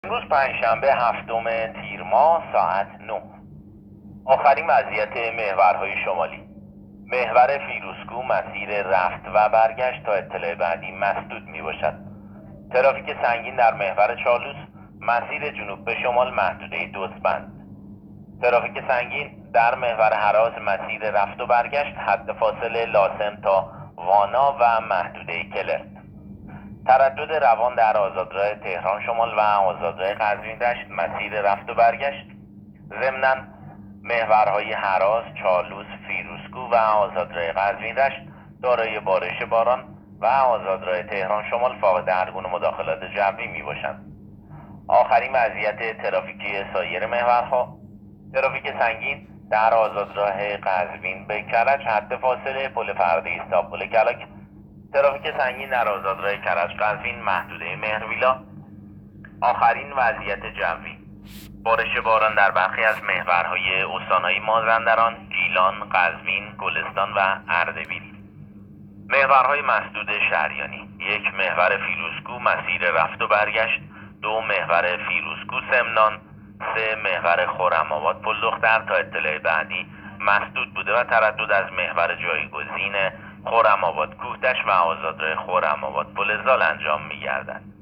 امروز پنجشنبه هفتم تیر ماه ساعت 9. آخرین وضعیت محورهای شمالی. محور فیروزکوه مسیر رفت و برگشت تا اطلاع بعدی مسدود می باشد. ترافیک سنگین در محور چالوس مسیر جنوب به شمال محدوده دوستبند. ترافیک سنگین در محور هراز مسیر رفت و برگشت حد فاصله لاسن تا وانا و محدوده کلرت. تردد روان در آزادراه تهران شمال و آزادراه قزوین دشت مسیر رفت و برگشت. ضمناً محورهای هراز، چالوس، فیروزکوه و آزادراه قزوین دشت دارای بارش باران و آزادراه تهران شمال فاقد هر گونه مداخلات جوی می باشند. آخرین وضعیت ترافیکی سایر محورها. ترافیک سنگین در آزادراه قزوین به کرج حد فاصله پل فردیس تا پل کلاک. ترافیک سنگین در آزادراه کرج قزوین محدوده مهرویلا. آخرین وضعیت جوی. بارش باران در برخی از محورهای استانهای مازندران، گیلان، قزوین، گلستان و اردبیل. محورهای مسدود شهریانی: 1 محور فیروزکوه مسیر رفت و برگشت، 2 محور فیروزکوه سمنان، 3 محور خرم‌آباد پل دختر تا اطلاع بعدی مسدود بوده و تردد از محور جایگزین خرم‌آباد کوهدشت و آزادراه خرم‌آباد پل زال انجام می‌گردد.